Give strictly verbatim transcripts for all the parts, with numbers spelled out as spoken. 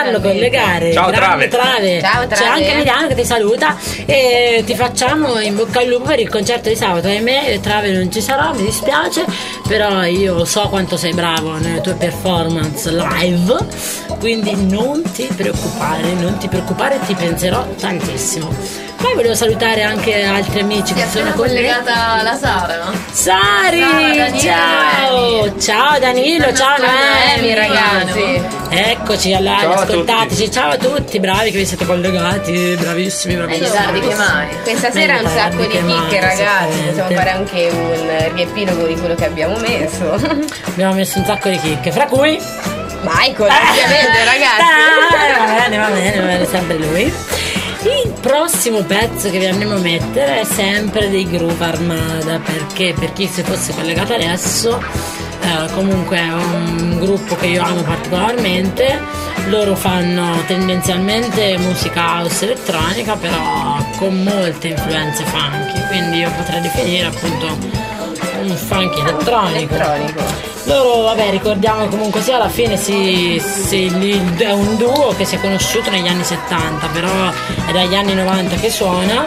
farlo collegare. Ciao Grande Trave. Trave. Ciao, Trave. C'è anche Emiliano che ti saluta e ti facciamo in bocca al lupo per il concerto di sabato. Ahimè Trave non ci sarà, mi dispiace, però io so quanto sei bravo nelle tue performance live, quindi non ti preoccupare, non ti preoccupare, ti penserò tantissimo. Poi volevo salutare anche altri amici che sono collegata la Sara, no? Sari, Sara, ciao, ciao Danilo, ciao Noemi, ragazzi. Eccoci, allora, Ciao a ascoltateci, ciao a tutti, bravi che vi siete collegati, bravissimi, bravissimi. Meglio tardi che mai. Questa sera Meglio un sacco tardi di che mai, chicche, ragazzi. esattamente. Possiamo fare anche un riepilogo di quello che abbiamo messo. Abbiamo messo un sacco di chicche, fra cui Michael, ovviamente, ragazzi. Ah, va bene, va bene, va bene, sempre lui. Il prossimo pezzo che vi andremo a mettere è sempre dei Groove Armada, perché per chi si fosse collegato adesso, eh, comunque è un gruppo che io amo particolarmente. Loro fanno tendenzialmente musica house elettronica, però con molte influenze funky, quindi io potrei definire appunto un funky elettronico. Elettronico. Loro, vabbè, ricordiamo che comunque sia alla fine si, si, è un duo che si è conosciuto negli anni settanta, però è dagli anni novanta che suona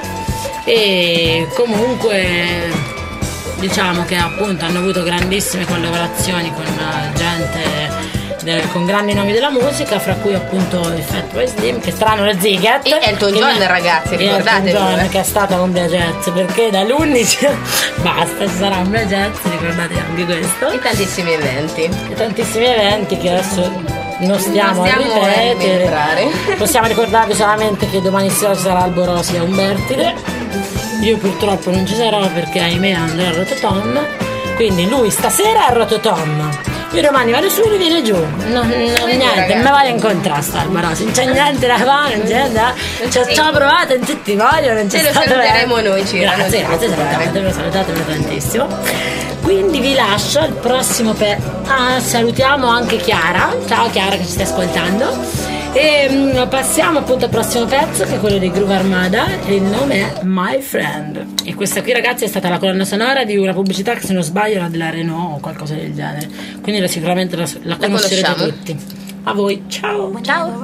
e comunque diciamo che appunto hanno avuto grandissime collaborazioni con gente de, con grandi nomi della musica, fra cui appunto il Fatboy Slim, che strano le Ziget e Elton John, ne, ragazzi, ricordate Elton John, eh? che è stata a Umbria Jazz, perché dall'undici basta, ci sarà Umbria Jazz, ricordate anche questo, e tantissimi eventi e tantissimi eventi che adesso non stiamo, non stiamo a ripetere. a Possiamo ricordarvi solamente che domani sera ci sarà Alborosi a Umbertide. Io purtroppo non ci sarò perché ahimè andrò a Rototom, quindi lui stasera è a Rototom, io domani vado su e lui viene giù. No, no, niente, non mi voglio incontrare sta Alborosi, non c'è niente da fare, non c'è da. Ci ho provato, non tutti voglio, non c'è ce lo stato saluteremo bene. noi, ci grazie, grazie, salutatemi, salutatemi tantissimo. Quindi vi lascio al prossimo pe- ah, salutiamo anche Chiara, ciao Chiara che ci stai ascoltando, e um, passiamo appunto al prossimo pezzo che è quello dei Groove Armada e il nome è My Friend, e questa qui ragazzi è stata la colonna sonora di una pubblicità che se non sbaglio era della Renault o qualcosa del genere, quindi la, sicuramente la, la conoscerete tutti. A voi, ciao ciao.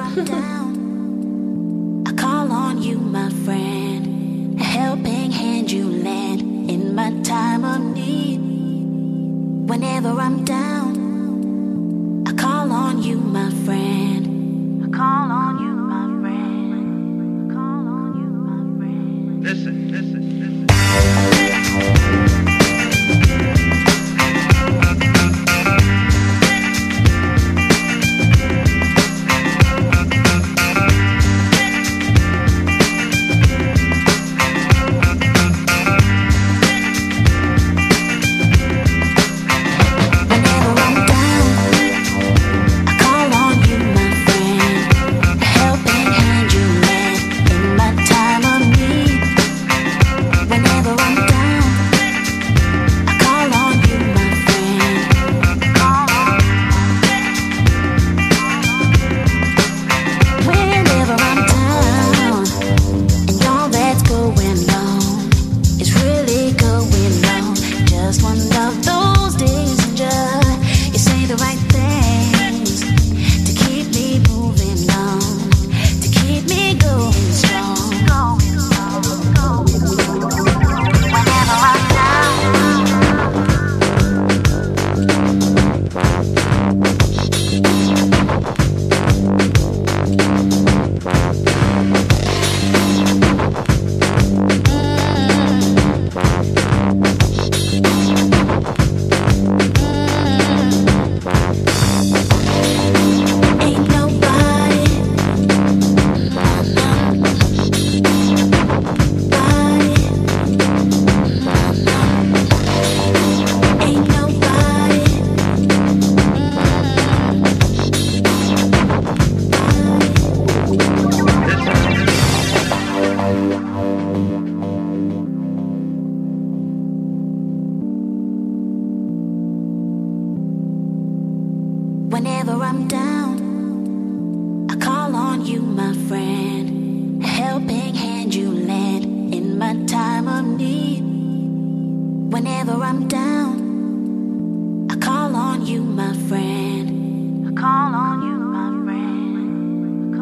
I call on you my friend, a helping hand you lend in my time of need. Whenever I'm down, I call on you, my friend. I call on you, my friend. I call on you, my friend. Listen, listen, listen. Whenever I'm down, I call on you, my friend. A helping hand you lend in my time of need. Whenever I'm down, I call on you, my friend. I call on you, my friend. I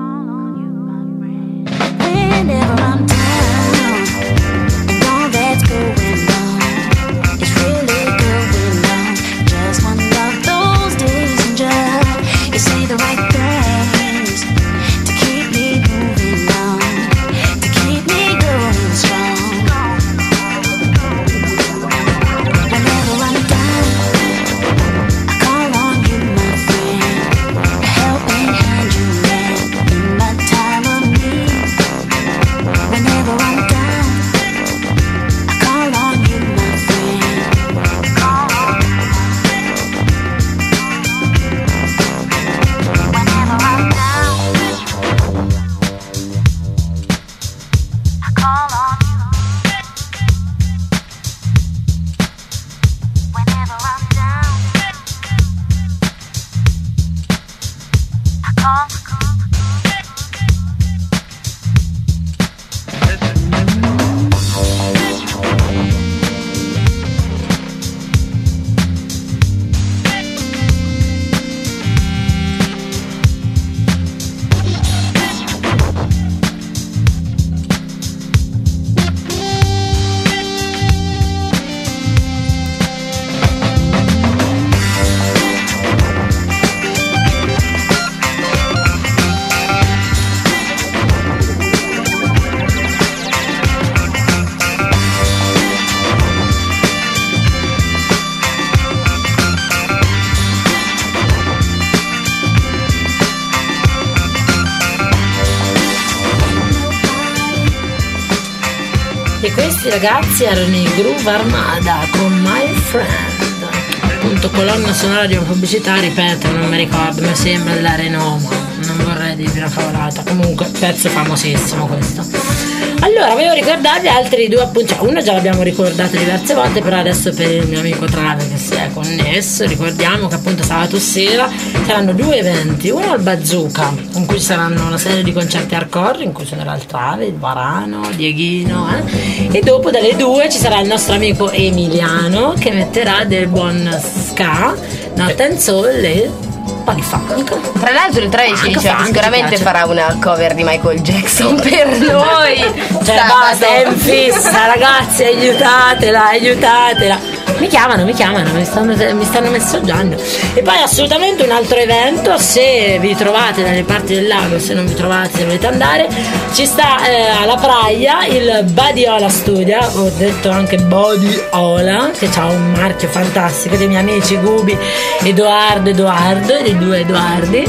questi ragazzi erano i Groove Armada con My Friend, appunto colonna sonora di una pubblicità, ripeto, non mi ricordo, mi sembra della Renault, ma non vorrei dirvi una favolata. Comunque pezzo famosissimo questo. Allora, volevo ricordarvi altri due appunti, cioè, uno già l'abbiamo ricordato diverse volte, però adesso per il mio amico Trave che si è connesso, ricordiamo che appunto sabato sera saranno due eventi, uno al Bazooka, in cui saranno una serie di concerti hardcore, in cui suonerà il Trave, il Varano, Dieghino, eh? E dopo dalle due ci sarà il nostro amico Emiliano che metterà del buon ska, Notte and Soul e un po' di funk. Tra l'altro il Travis ci diceva che sicuramente farà una cover di Michael Jackson per noi. Cioè basta, è in fissa, ragazzi, aiutatela, aiutatela. Mi chiamano, mi chiamano, mi stanno, mi stanno messaggiando. E poi assolutamente un altro evento, se vi trovate dalle parti del lago, se non vi trovate, se volete andare, ci sta eh, alla Praia il Badiola Studio, ho detto anche Badiola, che ha un marchio fantastico dei miei amici Gubi, Edoardo, Edoardo, dei due Edoardi,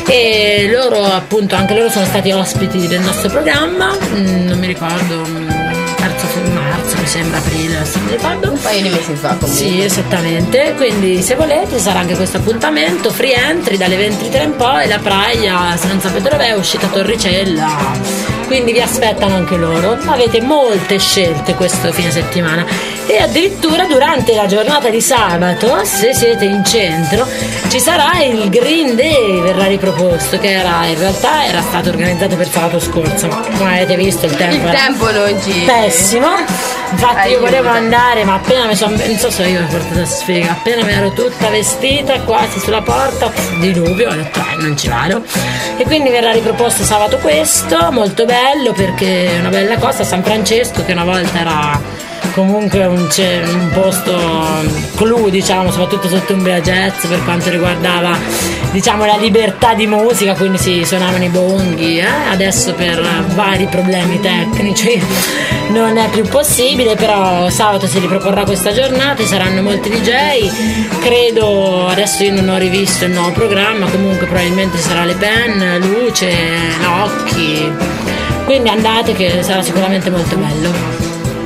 e loro appunto, anche loro sono stati ospiti del nostro programma, mm, non mi ricordo, terzo marzo, mi sembra aprile, se mi ricordo. Un paio di mesi fa comunque. Sì, esattamente. Quindi se volete sarà anche questo appuntamento, free entry dalle ventitré in poi, la Praia, San Pedrovè, uscita Torricella. Quindi vi aspettano anche loro. Avete molte scelte questo fine settimana. E addirittura durante la giornata di sabato, se siete in centro, ci sarà il Green Day, verrà riproposto, che era in realtà era stato organizzato per sabato scorso, ma come avete visto il tempo il era tempo non ci pessimo. Infatti Aiuto. io volevo andare, ma appena mi sono, non so se io mi ho portato a sfiga, appena mi ero tutta vestita quasi sulla porta, diluvio, ho detto eh, non ci vado. E quindi verrà riproposto sabato questo, molto bello, perché è una bella cosa, San Francesco, che una volta era comunque un, un posto clou, diciamo, soprattutto sotto un Umbria Jazz per quanto riguardava, diciamo, la libertà di musica, quindi si suonavano i bonghi, eh? Adesso per vari problemi tecnici non è più possibile, però sabato si riproporrà questa giornata, ci saranno molti D J, credo, adesso io non ho rivisto il nuovo programma, comunque probabilmente ci sarà Le Pen, Luce, Locchi, quindi andate che sarà sicuramente molto bello.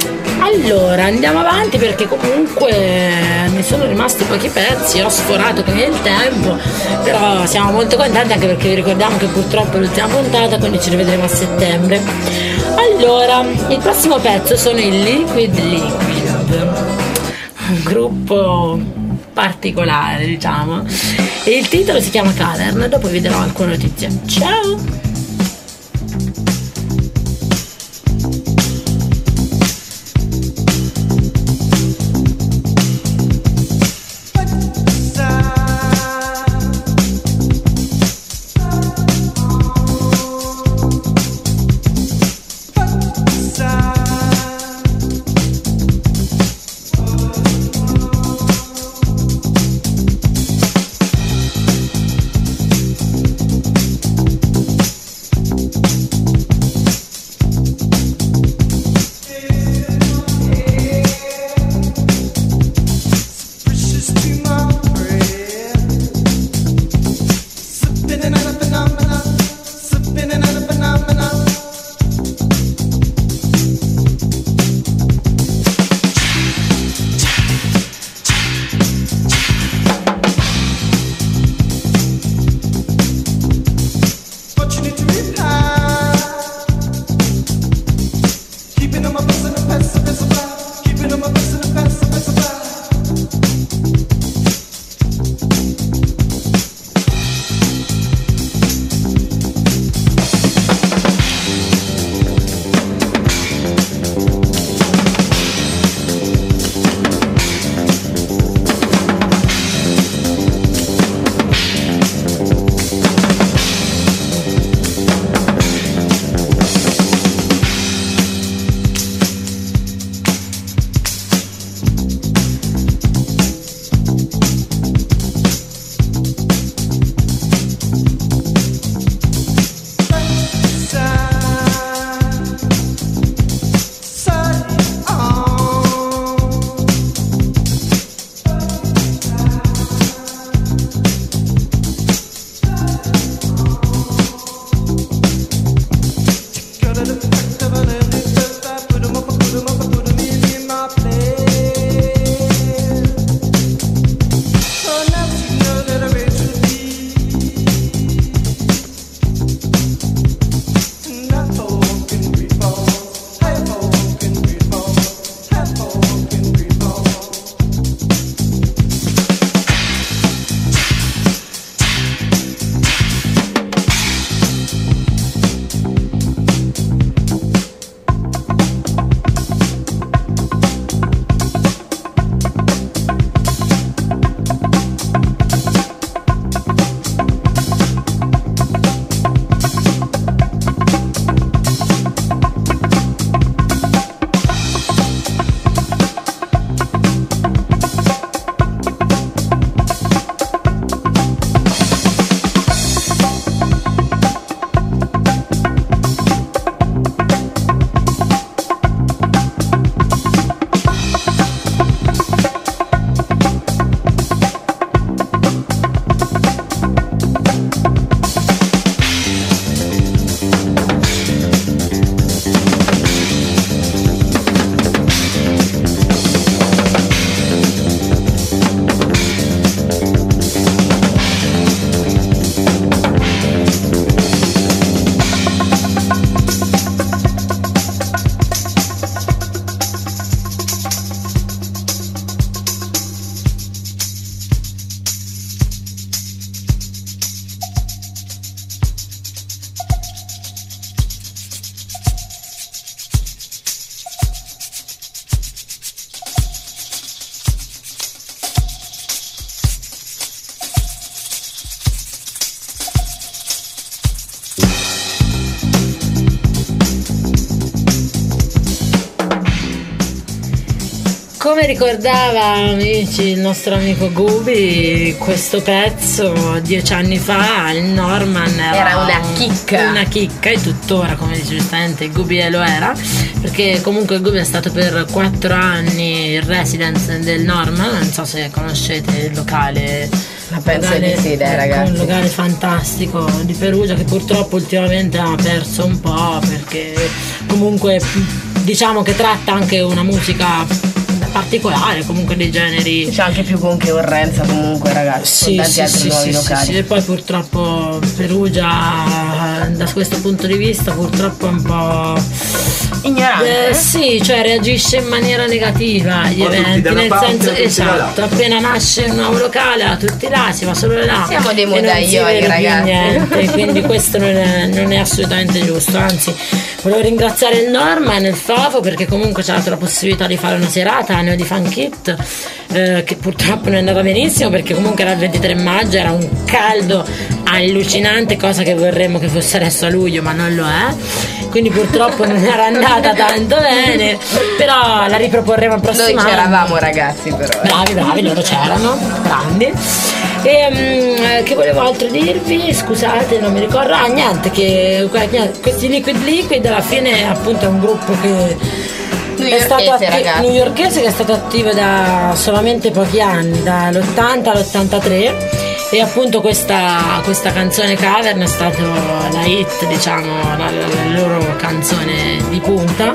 Allora andiamo avanti perché comunque mi sono rimasti pochi pezzi, ho sforato con il tempo, però siamo molto contenti anche perché vi ricordiamo che purtroppo è l'ultima puntata, quindi ci rivedremo a settembre. Allora, il prossimo pezzo sono i Liquid Liquid, un gruppo particolare, diciamo, e il titolo si chiama Cavern, dopo vi darò alcune notizie. Ciao! come ricordava, amici, il nostro amico Gubi, questo pezzo dieci anni fa, il Norman era, era una chicca. Una chicca, e tuttora, come dice giustamente, il Gubi lo era, perché comunque il Gubi è stato per quattro anni il residence del Norman, non so se conoscete il locale. Ma penso di sì, dai, ragazzi. Un locale fantastico di Perugia che purtroppo ultimamente ha perso un po', perché comunque diciamo che tratta anche una musica particolare, comunque dei generi. C'è anche più concorrenza comunque, ragazzi, sì, con tanti sì, altri sì, nuovi sì, locali. sì, sì. E poi purtroppo Perugia da questo punto di vista purtroppo è un po' ignorante. Eh, sì, cioè reagisce in maniera negativa agli Ma eventi, nel parte, senso esatto, appena nasce un nuovo locale a tutti là, si va solo là. Siamo dei e non si modaioli, vede più ragazzi. niente, quindi questo non è, non è assolutamente giusto, anzi volevo ringraziare il Norman e il Favo perché comunque ci ha dato la possibilità di fare una serata a Neo di Fun Kit, eh, che purtroppo non è andata benissimo perché comunque era il ventitré maggio, era un caldo allucinante, cosa che vorremmo che fosse adesso a luglio, ma non lo è, quindi purtroppo non era andata tanto bene, però la riproporremo il prossimo anno. Noi c'eravamo, ragazzi, però. Bravi, bravi, loro c'erano, grandi. E um, che volevo altro dirvi? Scusate, non mi ricordo. Ah, niente, che questi Liquid Liquid alla fine appunto è un gruppo che è stato atti- newyorkese che è stato attivo da solamente pochi anni, dall'ottanta all'ottantatré, e appunto questa, questa canzone Cavern è stata la hit, diciamo, la, la loro canzone di punta,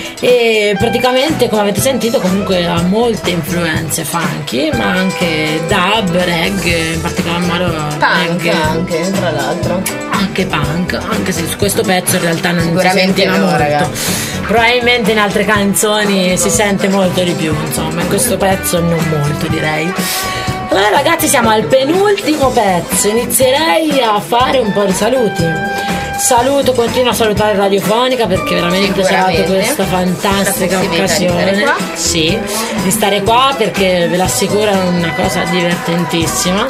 e praticamente, come avete sentito, comunque ha molte influenze funky, ma anche dub, reggae, in particolar modo punk reggae, anche, tra l'altro anche punk, anche se su questo pezzo in realtà non si sentiva no, molto, ragazzi. Probabilmente in altre canzoni si sente molto di più, insomma, in questo pezzo non molto, direi. Allora ragazzi, siamo al penultimo pezzo, inizierei a fare un po' di saluti. Saluto, continuo a salutare Radiofonica perché veramente c'è stata questa fantastica occasione di sì, di stare qua, perché ve l'assicuro è una cosa divertentissima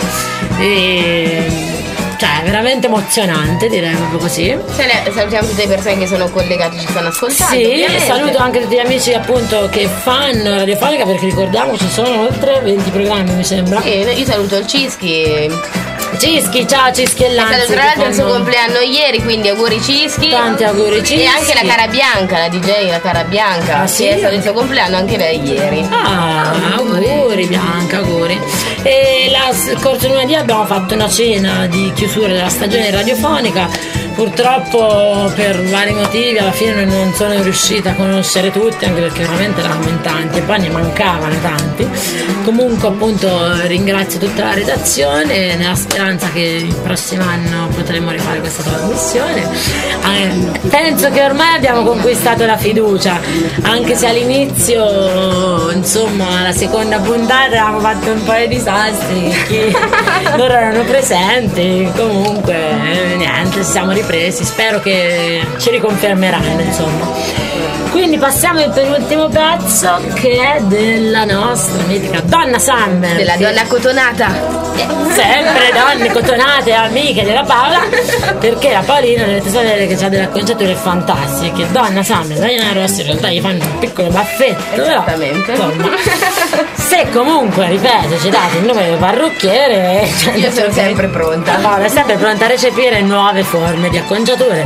e cioè veramente emozionante, direi proprio così. Salutiamo tutte le persone che sono collegate, ci stanno ascoltando. Sì, ovviamente. Saluto anche tutti gli amici appunto che fanno Radiofonica, perché ricordiamo ci sono oltre venti programmi, mi sembra. Sì, io saluto il Cischi. Cischi, ciao Cischi e Lanzi. È stato tra l'altro il suo compleanno ieri, quindi auguri Cischi. Tanti auguri Cischi. E anche la Cara Bianca, la D J, la Cara Bianca, ah, sì? che è stato il suo compleanno anche lei ieri. Ah, auguri Bianca, auguri. E la scorso lunedì abbiamo fatto una cena di chiusura della stagione radiofonica. Purtroppo per vari motivi alla fine non sono riuscita a conoscere tutti, anche perché veramente eravamo in tanti e poi ne mancavano tanti. Comunque appunto ringrazio tutta la redazione nella speranza che il prossimo anno potremo rifare questa trasmissione. Eh, penso che ormai abbiamo conquistato la fiducia, anche se all'inizio, insomma, la seconda puntata avevamo fatto un po' di disastri, chi loro erano presenti, comunque eh, niente, siamo ripresi, spero che ci riconfermeranno, insomma. Quindi passiamo al penultimo pezzo, che è della nostra mitica Donna Summer, della donna cotonata, sempre donne cotonate, amiche della Paola, perché la Paolina dovete sapere che ha delle acconciature fantastiche, che Donna Summer e Diana Rossi in realtà gli fanno un piccolo baffetto, esattamente, però, insomma, se comunque, ripeto, ci date il numero del parrucchiere, io sono sempre pronta. La Paola è sempre pronta a recepire nuove forme di acconciature.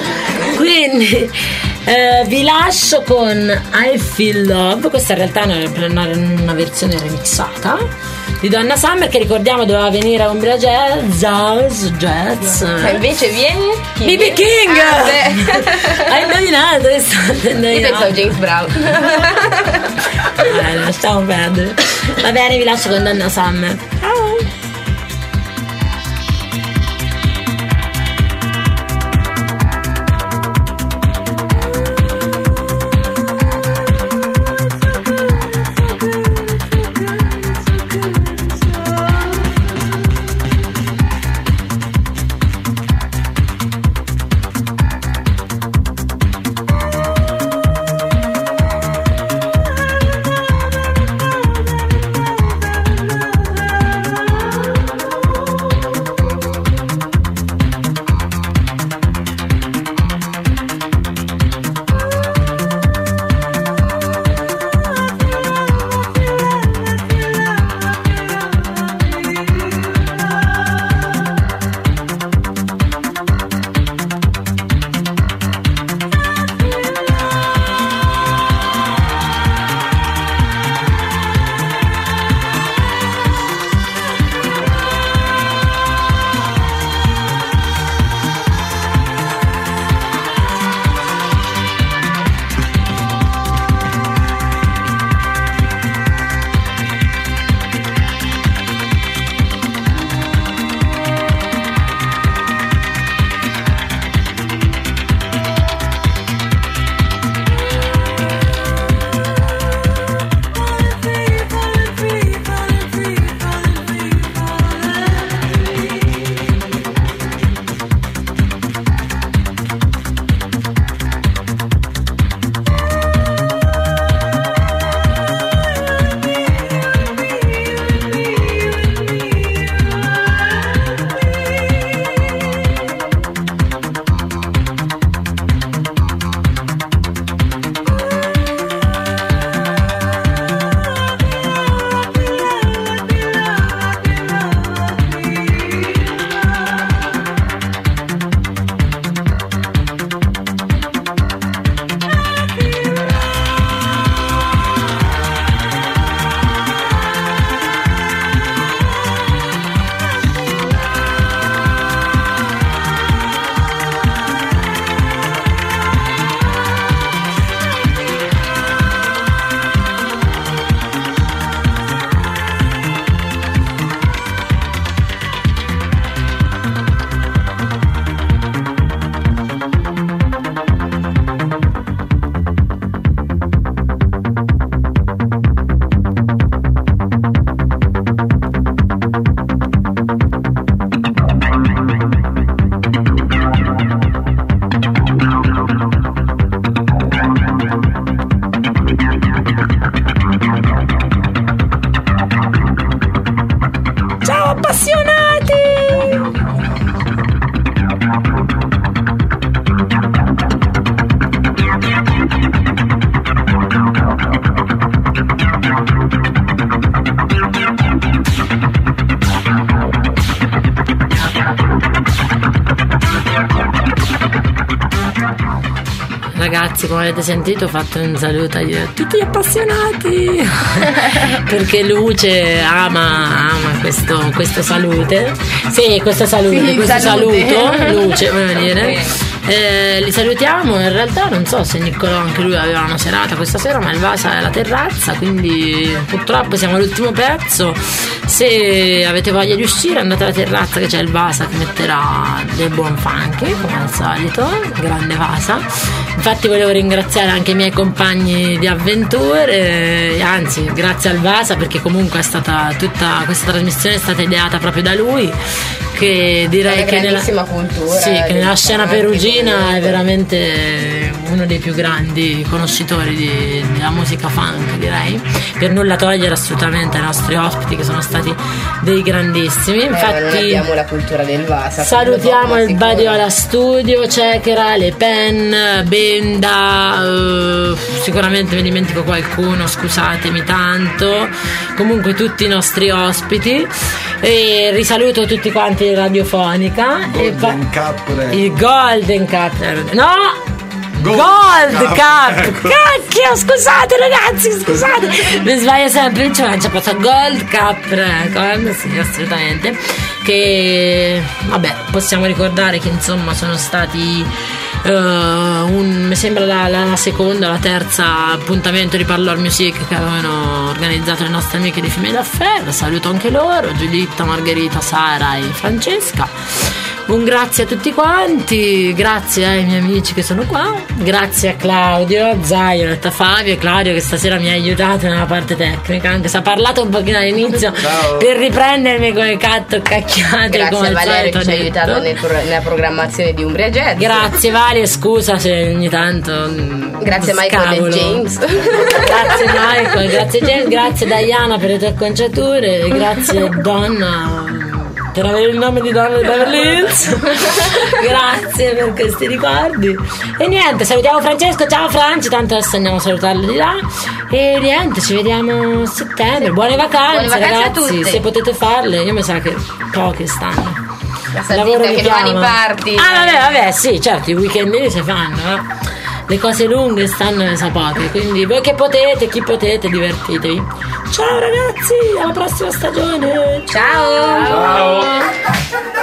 Quindi eh, vi lascio con I Feel Love. Questa in realtà è una, una versione remixata di Donna Summer, che ricordiamo doveva venire a Umbria Jazz, Jazz, Jazz. Ma invece viene B B King! Ah, hai indovinato? Io pensavo James Brown. eh, lasciamo perdere. Va bene, vi lascio con Donna Summer. Ciao! ragazzi, come avete sentito, ho fatto un saluto a tutti gli appassionati perché Luce ama, ama questo, questo salute. Sì, questo salute, sì, questo salute. saluto, Luce, voglio dire. Eh, li salutiamo. In realtà non so se Niccolò anche lui aveva una serata questa sera, ma il Vasa è alla terrazza, quindi purtroppo siamo all'ultimo pezzo. Se avete voglia di uscire, andate alla terrazza che c'è il Vasa che metterà del buon funky come al solito, grande Vasa. Infatti volevo ringraziare anche i miei compagni di avventure, anzi grazie al Vasa, perché comunque è stata tutta questa trasmissione è stata ideata proprio da lui, che direi che nella, cultura, sì, che nella scena perugina comunque. è veramente uno dei più grandi conoscitori di, della musica funk, direi. Per nulla togliere assolutamente ai nostri ospiti che sono stati dei grandissimi. Infatti eh, non abbiamo la cultura del Vasa. salutiamo il Badiola Studio, Cechera, Le Pen, Benda, uh, sicuramente mi dimentico qualcuno, scusatemi tanto. Comunque tutti i nostri ospiti, e risaluto tutti quanti di Radiofonica. Golden Cup, il Golden Cup, no! Gold, Gold Cup, ecco. Cacchio, scusate ragazzi, scusate, mi sbaglio sempre, cioè c'è questo Gold Cup Record, sì, assolutamente. Che vabbè, possiamo ricordare che insomma sono stati uh, un, mi sembra la, la, la seconda o la terza appuntamento di Parlor Music che avevano organizzato le nostre amiche di Femelle Affair. Saluto anche loro, Giuditta, Margherita, Sara e Francesca. Un grazie a tutti quanti, grazie ai miei amici che sono qua, grazie a Claudio, Zion, a Fabio e Claudio che stasera mi ha aiutato nella parte tecnica, anche se ha parlato un pochino all'inizio. Ciao. Per riprendermi con il catto cacchiate. Grazie come a Valerio che ci ha detto. aiutato nel pro- nella programmazione di Umbria Jazz. Grazie Vale, scusa se ogni tanto Grazie Michael scavolo. e James. Grazie Michael, grazie James, grazie Diana per le tue acconciature, grazie Donna per avere il nome di Donna di Beverly Hills. Grazie per questi ricordi. E niente, salutiamo Francesco, ciao Franci, tanto adesso andiamo a salutarlo di là. E niente, ci vediamo a settembre. Buone vacanze, Buone vacanze a ragazzi, tutti. se potete farle. Io mi sa che poche stanno. La Lavoro salita mi che domani chiama. parti. Ah vabbè, vabbè, sì, certo, i weekendini si fanno, eh. Le cose lunghe stanno nelle sapote, quindi voi che potete, chi potete, divertitevi. Ciao ragazzi, alla prossima stagione. Ciao. Ciao.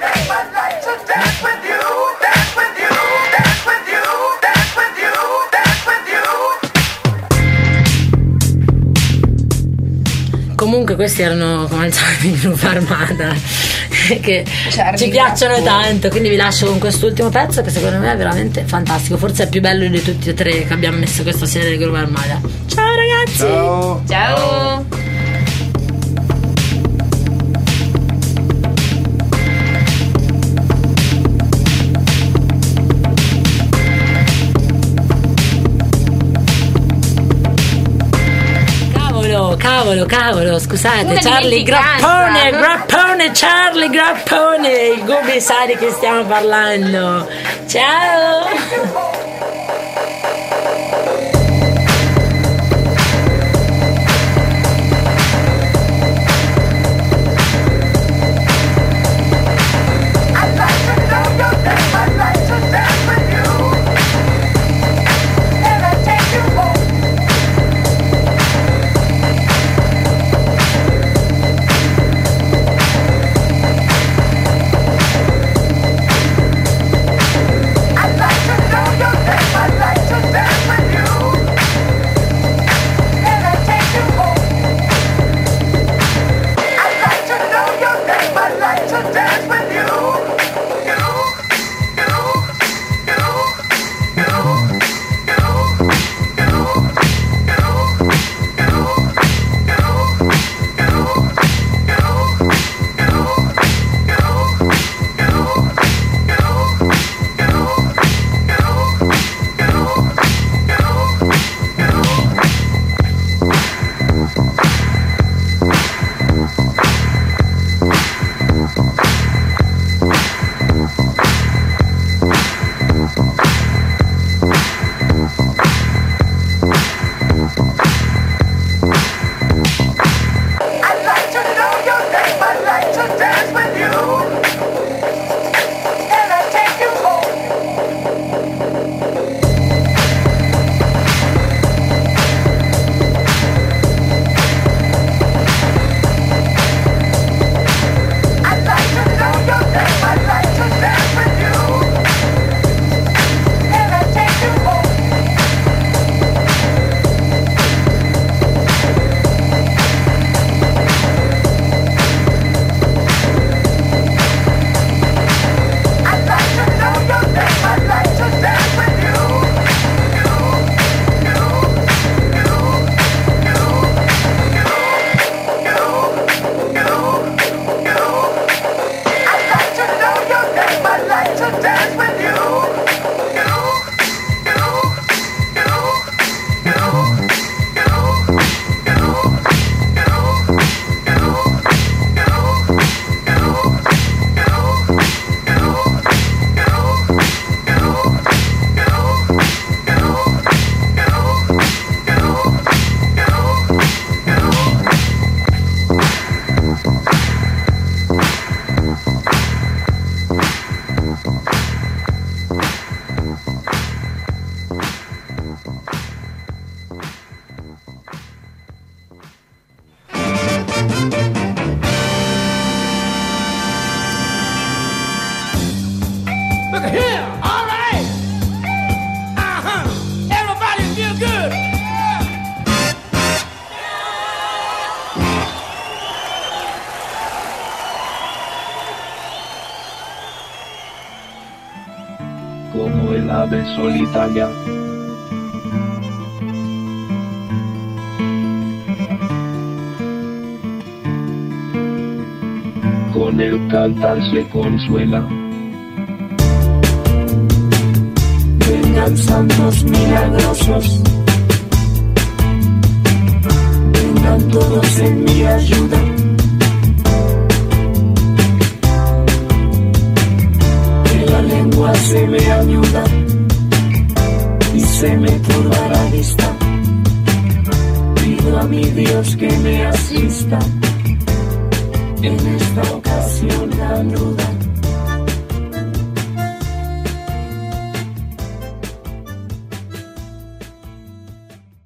Comunque questi erano come al solito i Groove Armada che Charlie ci piacciono Grappone. tanto, quindi vi lascio con quest'ultimo pezzo che secondo me è veramente fantastico, forse è il più bello di tutti e tre che abbiamo messo questa sera di Groove Armada. Ciao ragazzi. Ciao. Ciao. Cavolo, cavolo, cavolo, scusate, Una Charlie dimenticanza. Grappone, Grappone, Charlie Grappone, il Gubi sa di che stiamo parlando. Ciao. I como el ave solitaria. Con el cantar se consuela. Vengan santos milagrosos, vengan todos en mi ayuda. Que la lengua se me añuda y se me turba la vista. Pido a mi Dios que me asista en esta ocasión tan ruda.